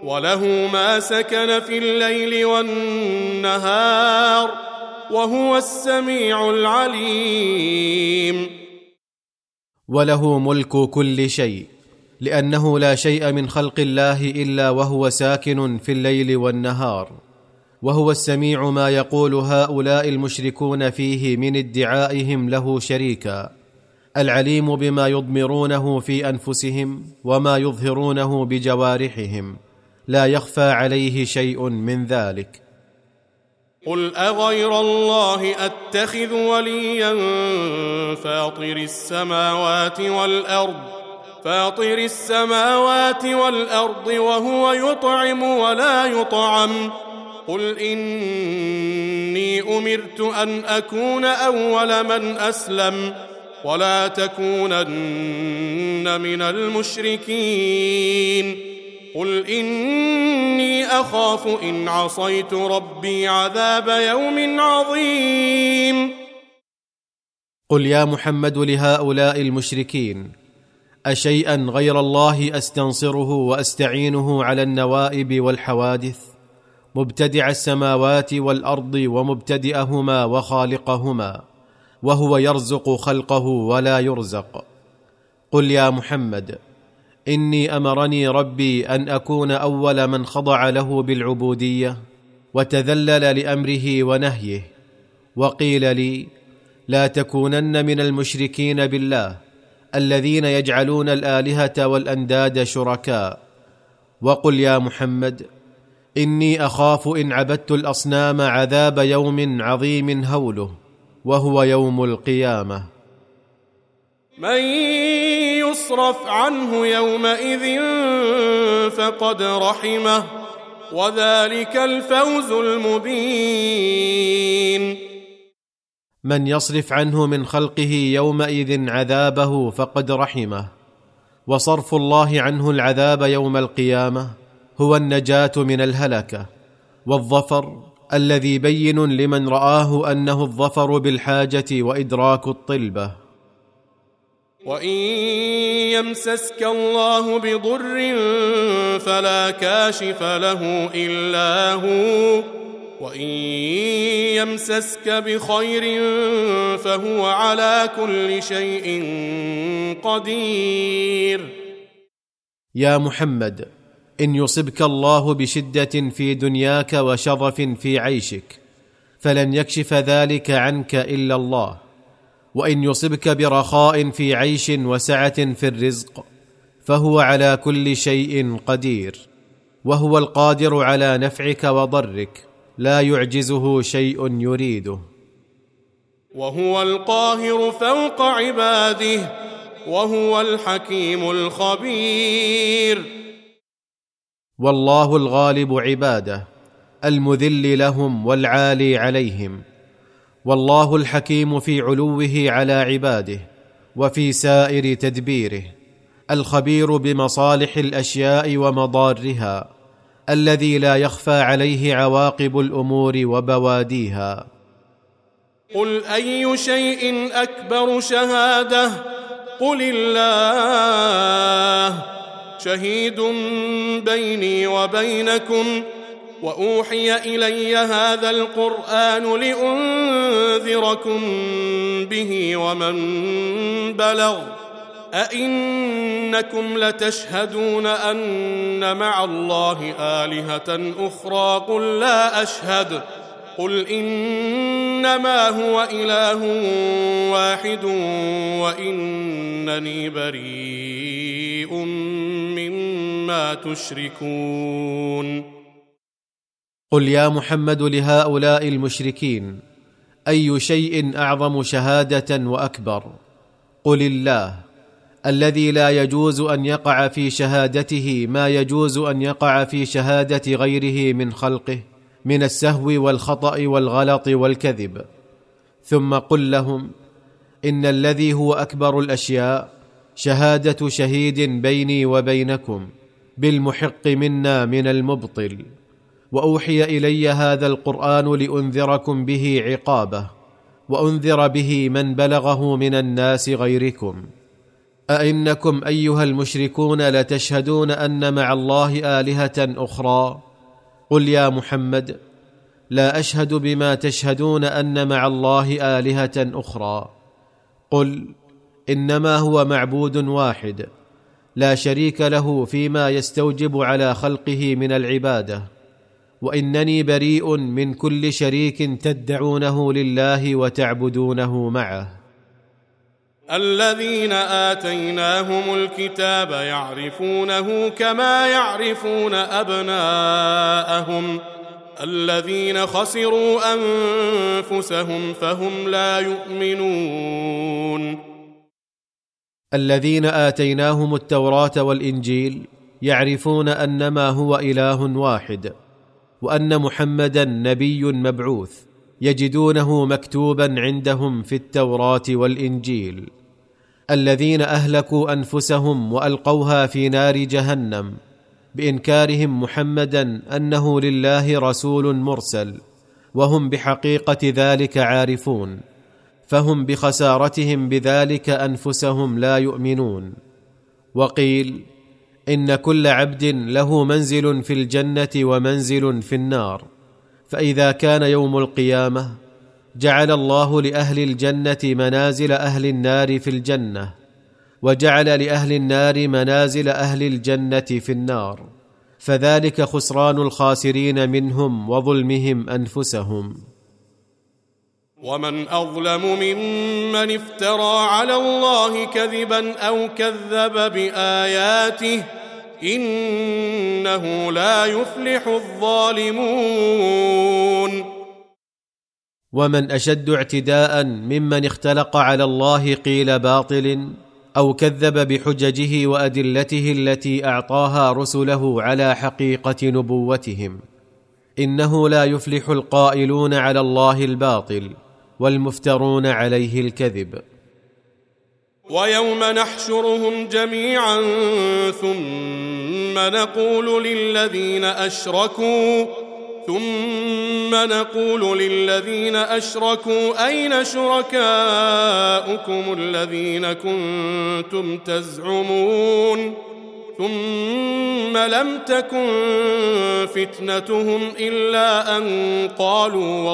وله ما سكن في الليل والنهار وهو السميع العليم. وله ملك كل شيء، لأنه لا شيء من خلق الله إلا وهو ساكن في الليل والنهار، وهو السميع ما يقول هؤلاء المشركون فيه من ادعائهم له شريكا، العليم بما يضمرونه في أنفسهم وما يظهرونه بجوارحهم، لا يخفى عليه شيء من ذلك. قل أغير الله أتخذ وليا فاطر السماوات والأرض وهو يطعم ولا يطعم. قل إني أمرت أن أكون أول من أسلم ولا تكونن من المشركين. قل إني أخاف إن عصيت ربي عذاب يوم عظيم. قل يا محمد لهؤلاء المشركين: أشيئا غير الله أستنصره وأستعينه على النوائب والحوادث، مبتدع السماوات والأرض ومبتدئهما وخالقهما، وهو يرزق خلقه ولا يرزق. قل يا محمد: إني أمرني ربي أن أكون أول من خضع له بالعبودية وتذلل لأمره ونهيه، وقيل لي: لا تكونن من المشركين بالله الذين يجعلون الآلهة والأنداد شركاء. وقل يا محمد: إني أخاف إن عبدت الأصنام عذاب يوم عظيم هوله، وهو يوم القيامة. من يصرف عنه يومئذ فقد رحمه وذلك الفوز المبين. من يصرف عنه من خلقه يومئذ عذابه فقد رحمه، وصرف الله عنه العذاب يوم القيامة هو النجاة من الهلكة والظفر الذي بين لمن رآه أنه الظفر بالحاجة وإدراك الطلبة. وإن يمسسك الله بضر فلا كاشف له إلا هو، وإن يمسسك بخير فهو على كل شيء قدير. يا محمد، إن يصبك الله بشدة في دنياك وشظف في عيشك فلن يكشف ذلك عنك إلا الله، وإن يصبك برخاء في عيش وسعة في الرزق فهو على كل شيء قدير، وهو القادر على نفعك وضرك، لا يعجزه شيء يريده. وهو القاهر فوق عباده وهو الحكيم الخبير. والله الغالب عباده، المذل لهم والعالي عليهم، والله الحكيم في علوه على عباده وفي سائر تدبيره، الخبير بمصالح الأشياء ومضارها، الذي لا يخفى عليه عواقب الأمور وبواديها. قل أي شيء أكبر شهادة؟ قل الله شهيد بيني وبينكم، وأوحي إلي هذا القرآن لأنذركم به ومن بلغ. أئنكم لتشهدون أن مع الله آلهة أخرى؟ قل لا أشهد. قل إنما هو إله واحد وإنني بريء مما تشركون. قل يا محمد لهؤلاء المشركين: أي شيء أعظم شهادة وأكبر؟ قل الله، الذي لا يجوز أن يقع في شهادته ما يجوز أن يقع في شهادة غيره من خلقه من السهو والخطأ والغلط والكذب. ثم قل لهم: إن الذي هو أكبر الأشياء شهادة شهيد بيني وبينكم بالمحق منا من المبطل، وأوحي إلي هذا القرآن لأنذركم به عقابه، وأنذر به من بلغه من الناس غيركم. أئنكم أيها المشركون لتشهدون أن مع الله آلهة أخرى؟ قل يا محمد: لا أشهد بما تشهدون أن مع الله آلهة أخرى. قل: إنما هو معبود واحد لا شريك له فيما يستوجب على خلقه من العبادة، وإنني بريء من كل شريك تدعونه لله وتعبدونه معه. الذين آتيناهم الكتاب يعرفونه كما يعرفون أبناءهم الذين خسروا أنفسهم فهم لا يؤمنون. الذين آتيناهم التوراة والإنجيل يعرفون أنما هو إله واحد، وأن محمدا نبي مبعوث، يجدونه مكتوبا عندهم في التوراة والإنجيل. الذين أهلكوا أنفسهم وألقوها في نار جهنم بإنكارهم محمدا أنه لله رسول مرسل، وهم بحقيقة ذلك عارفون، فهم بخسارتهم بذلك أنفسهم لا يؤمنون. وقيل: إن كل عبد له منزل في الجنة ومنزل في النار، فإذا كان يوم القيامة جعل الله لأهل الجنة منازل أهل النار في الجنة، وجعل لأهل النار منازل أهل الجنة في النار، فذلك خسران الخاسرين منهم وظلمهم أنفسهم. ومن أظلم ممن افترى على الله كذبا أو كذب بآياته إنه لا يفلح الظالمون. ومن أشد اعتداء ممن اختلق على الله قيل باطل أو كذب بحججه وأدلته التي أعطاها رسله على حقيقة نبوتهم، إنه لا يفلح القائلون على الله الباطل والمفترون عليه الكذب. ويوم نحشرهم جميعا ثم نقول للذين أشركوا أين شركاؤكم الذين كنتم تزعمون ثم لم تكن فتنتهم إلا أن قالوا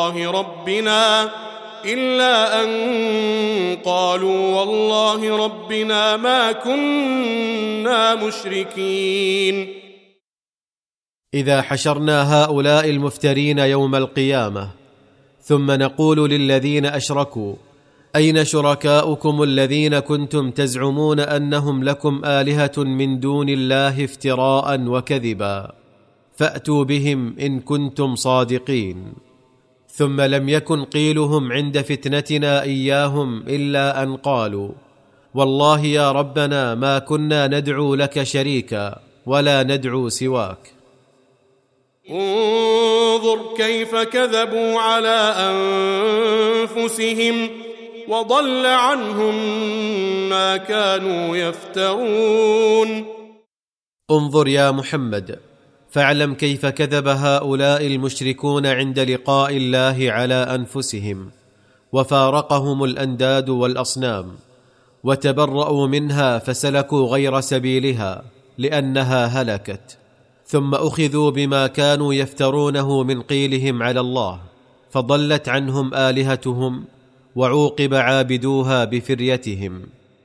والله ربنا ما كنا مشركين. إذا حشرنا هؤلاء المفترين يوم القيامة ثم نقول للذين أشركوا أين شركاؤكم الذين كنتم تزعمون أنهم لكم آلهة من دون الله افتراء وكذبا، فأتوا بهم إن كنتم صادقين. ثم لم يكن قيلهم عند فتنتنا إياهم إلا أن قالوا والله يا ربنا ما كنا ندعو لك شريكا ولا ندعو سواك. انظر كيف كذبوا على أنفسهم وضل عنهم ما كانوا يفترون. انظر يا محمد فاعلم كيف كذب هؤلاء المشركون عند لقاء الله على أنفسهم، وفارقهم الأنداد والأصنام، وتبرأوا منها فسلكوا غير سبيلها لأنها هلكت، ثم أخذوا بما كانوا يفترونه من قيلهم على الله، فضلت عنهم آلهتهم وعوقب عابدوها بفريتهم.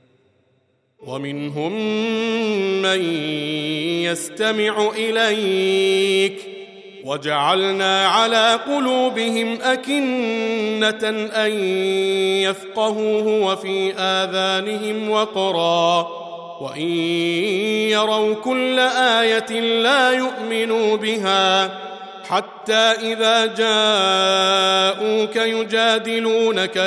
ومنهم من يستمع إليك وجعلنا على قلوبهم أكنة أن يفقهوه وفي آذانهم وقرا وإن يروا كل آية لا يؤمنوا بها حتى إذا جاءوك يجادلونك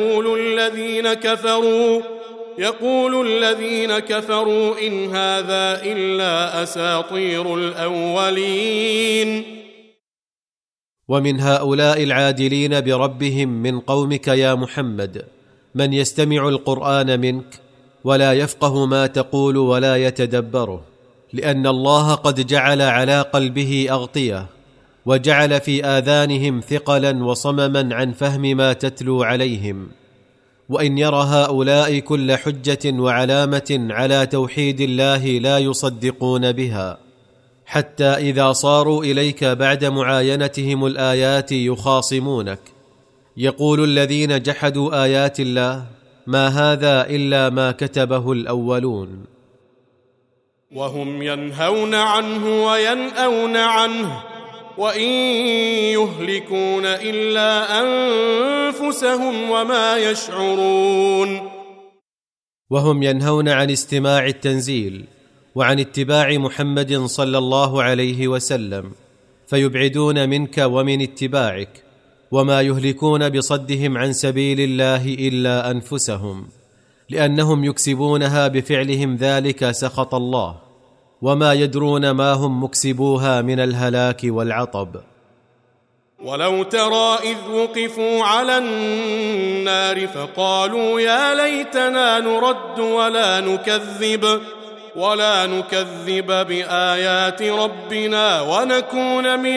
يقول الذين كفروا إن هذا إلا أساطير الأولين. ومن هؤلاء العادلين بربهم من قومك يا محمد من يستمع القرآن منك ولا يفقه ما تقول ولا يتدبره، لأن الله قد جعل على قلبه أغطية وجعل في آذانهم ثقلا وصمما عن فهم ما تتلو عليهم، وإن يرى هؤلاء كل حجة وعلامة على توحيد الله لا يصدقون بها، حتى إذا صاروا إليك بعد معاينتهم الآيات يخاصمونك. يقول الذين جحدوا آيات الله: ما هذا إلا ما كتبه الأولون. وهم ينهون عنه وينأون عنه وإن يهلكون إلا أنفسهم وما يشعرون. وهم ينهون عن استماع التنزيل وعن اتباع محمد صلى الله عليه وسلم، فيبعدون منك ومن اتباعك، وما يهلكون بصدهم عن سبيل الله إلا أنفسهم، لأنهم يكسبونها بفعلهم ذلك سخط الله، وما يدرون ما هم مكسبوها من الهلاك والعطب. ولو ترى إذ وقفوا على النار فقالوا يا ليتنا نرد ولا نكذب بآيات ربنا ونكون من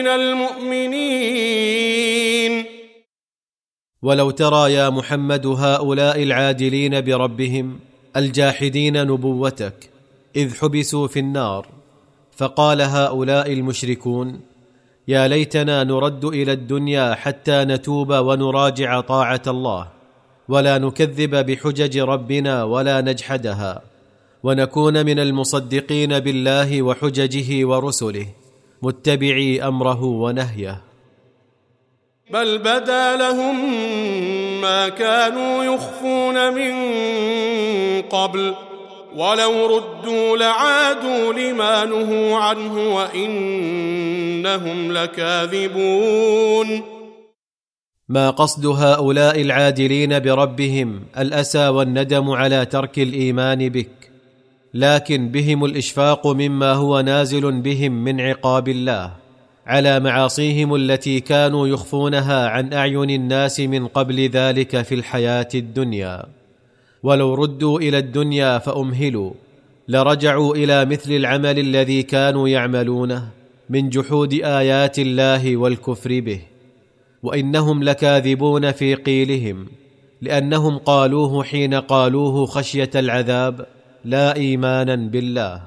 المؤمنين. ولو ترى يا محمد هؤلاء العادلين بربهم الجاحدين نبوتك إذ حبسوا في النار، فقال هؤلاء المشركون: يا ليتنا نرد إلى الدنيا حتى نتوب ونراجع طاعة الله، ولا نكذب بحجج ربنا ولا نجحدها، ونكون من المصدقين بالله وحججه ورسله، متبعي أمره ونهيه. بل بدا لهم ما كانوا يخفون من قبل ولو ردوا لعادوا لما نهوا عنه وإنهم لكاذبون. ما قصد هؤلاء العادلين بربهم الأسى والندم على ترك الإيمان بك، لكن بهم الإشفاق مما هو نازل بهم من عقاب الله على معاصيهم التي كانوا يخفونها عن أعين الناس من قبل ذلك في الحياة الدنيا. ولو ردوا إلى الدنيا فأمهلوا لرجعوا إلى مثل العمل الذي كانوا يعملونه من جحود آيات الله والكفر به، وإنهم لكاذبون في قيلهم، لأنهم قالوه حين قالوه خشية العذاب لا إيمانا بالله.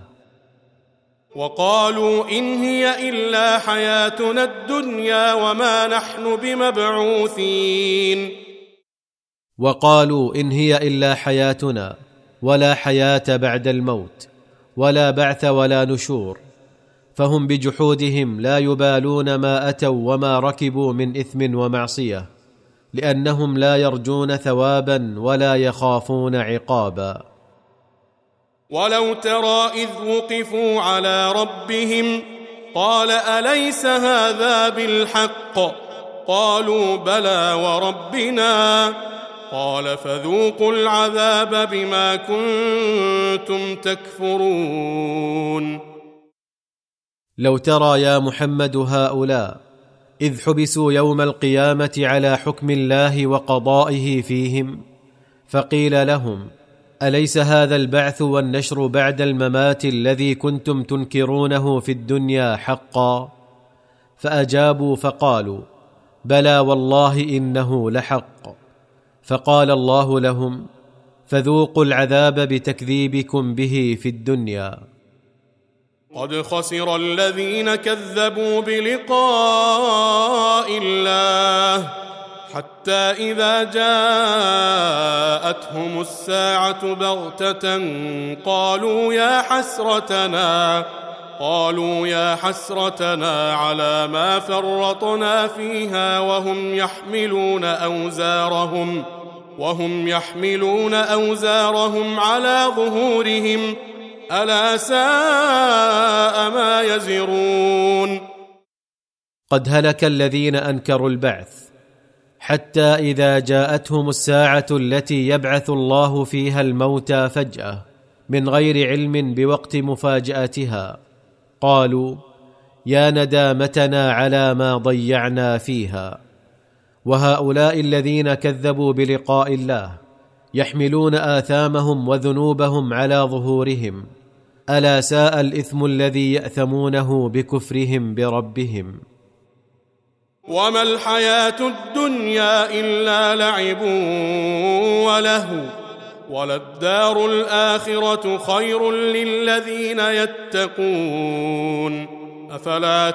وقالوا إن هي إلا حياتنا الدنيا وما نحن بمبعوثين. وقالوا إن هي إلا حياتنا ولا حياة بعد الموت ولا بعث ولا نشور، فهم بجحودهم لا يبالون ما أتوا وما ركبوا من إثم ومعصية، لأنهم لا يرجون ثوابا ولا يخافون عقابا. ولو ترى إذ وقفوا على ربهم قال أليس هذا بالحق؟ قالوا بلى وربنا. قال فذوقوا العذاب بما كنتم تكفرون. لو ترى يا محمد هؤلاء إذ حبسوا يوم القيامة على حكم الله وقضائه فيهم، فقيل لهم: أليس هذا البعث والنشر بعد الممات الذي كنتم تنكرونه في الدنيا حقا؟ فأجابوا فقالوا: بلى والله إنه لحق. فقال الله لهم: فذوقوا العذاب بتكذيبكم به في الدنيا. قد خسر الذين كذبوا بلقاء الله حتى إذا جاءتهم الساعة بغتة قالوا يا حسرتنا على ما فرطنا فيها وهم يحملون أوزارهم على ظهورهم ألا ساء ما يزرون. قد هلك الذين أنكروا البعث حتى إذا جاءتهم الساعة التي يبعث الله فيها الموتى فجأة من غير علم بوقت مفاجأتها، قالوا: يا ندامتنا على ما ضيعنا فيها. وهؤلاء الذين كذبوا بلقاء الله يحملون آثامهم وذنوبهم على ظهورهم، ألا ساء الإثم الذي يأثمونه بكفرهم بربهم. وما الحياة الدنيا إلا لعب ولهو وللدار الآخرة خير للذين يتقون أفلا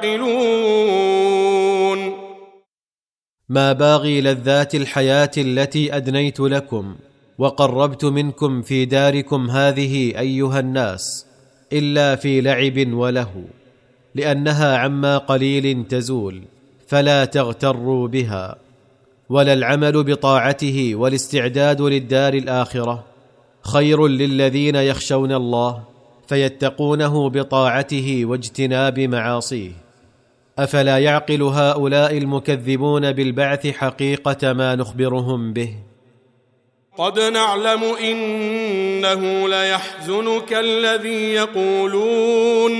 تعقلون ما باغي لذات الحياة التي أدنيت لكم وقربت منكم في داركم هذه أيها الناس إلا في لعب ولهو، لأنها عما قليل تزول، فلا تغتروا بها. ولا العمل بطاعته والاستعداد للدار الآخرة خير للذين يخشون الله فيتقونه بطاعته واجتناب معاصيه. أفلا يعقل هؤلاء المكذبون بالبعث حقيقة ما نخبرهم به؟ قد نعلم إنه ليحزنك الذي يقولون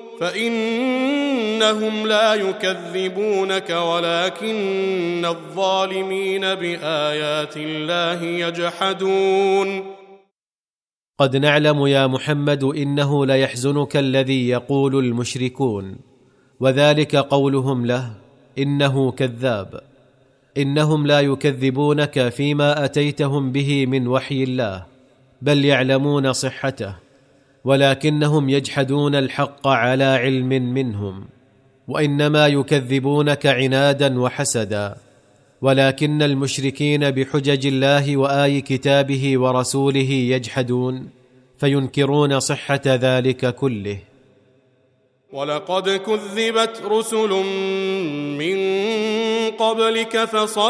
فإنهم لا يكذبونك ولكن الظالمين بآيات الله يجحدون. قد نعلم يا محمد إنه ليحزنك الذي يقول المشركون، وذلك قولهم له إنه كذاب. إنهم لا يكذبونك فيما أتيتهم به من وحي الله، بل يعلمون صحته، ولكنهم يجحدون الحق على علم منهم، وإنما يكذبونك عنادا وحسدا. ولكن المشركين بحجج الله وآي كتابه ورسوله يجحدون، فينكرون صحة ذلك كله. ولقد كذبت رسل من قبلك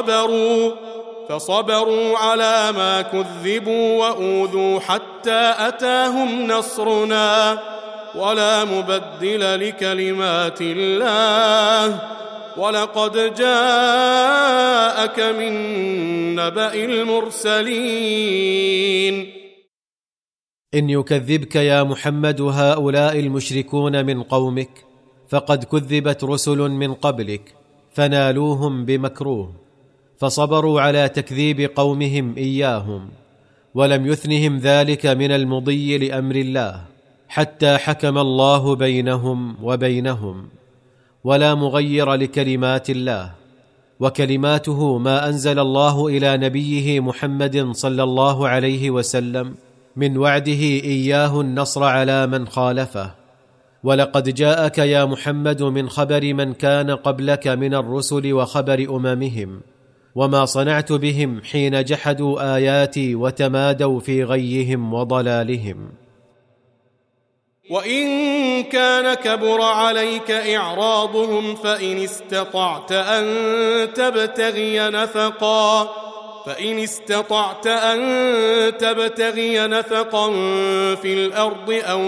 فصبروا على ما كذبوا وأوذوا حتى أتاهم نصرنا ولا مبدل لكلمات الله ولقد جاءك من نبأ المرسلين. إن يكذبك يا محمد هؤلاء المشركون من قومك فقد كذبت رسل من قبلك فنالوهم بمكروه، فصبروا على تكذيب قومهم إياهم، ولم يثنهم ذلك من المضي لأمر الله حتى حكم الله بينهم وبينهم، ولا مغير لكلمات الله، وكلماته ما أنزل الله إلى نبيه محمد صلى الله عليه وسلم من وعده إياه النصر على من خالفه. ولقد جاءك يا محمد من خبر من كان قبلك من الرسل وخبر أممهم وما صنعت بهم حين جحدوا آياتي وتمادوا في غيهم وضلالهم. وإن كان كبر عليك إعراضهم فإن استطعت أن تبتغي نفقا في الأرض أو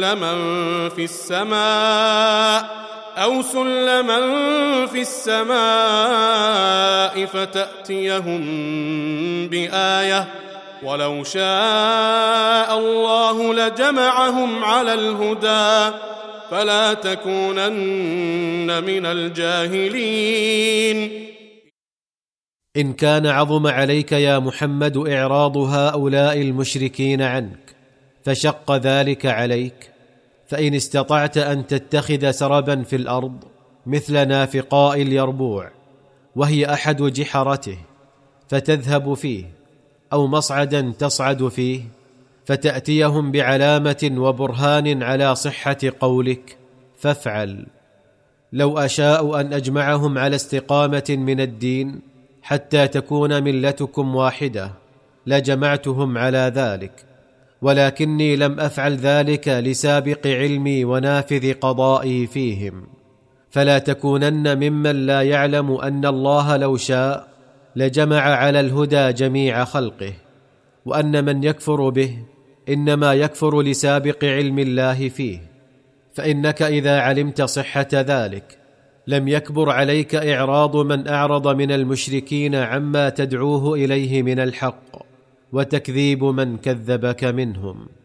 سلما في السماء فتأتيهم بآية ولو شاء الله لجمعهم على الهدى فلا تكونن من الجاهلين. إن كان عظم عليك يا محمد إعراض هؤلاء المشركين عنك فشق ذلك عليك، فإن استطعت أن تتخذ سربا في الأرض مثل نافقاء اليربوع وهي أحد جحرته فتذهب فيه، أو مصعدا تصعد فيه فتأتيهم بعلامة وبرهان على صحة قولك فافعل. لو أشاء أن أجمعهم على استقامة من الدين حتى تكون ملتكم واحدة لجمعتهم على ذلك، ولكني لم أفعل ذلك لسابق علمي ونافذ قضائي فيهم. فلا تكونن ممن لا يعلم أن الله لو شاء لجمع على الهدى جميع خلقه، وأن من يكفر به إنما يكفر لسابق علم الله فيه. فإنك إذا علمت صحة ذلك لم يكبر عليك إعراض من أعرض من المشركين عما تدعوه إليه من الحق وتكذيب من كذبك منهم.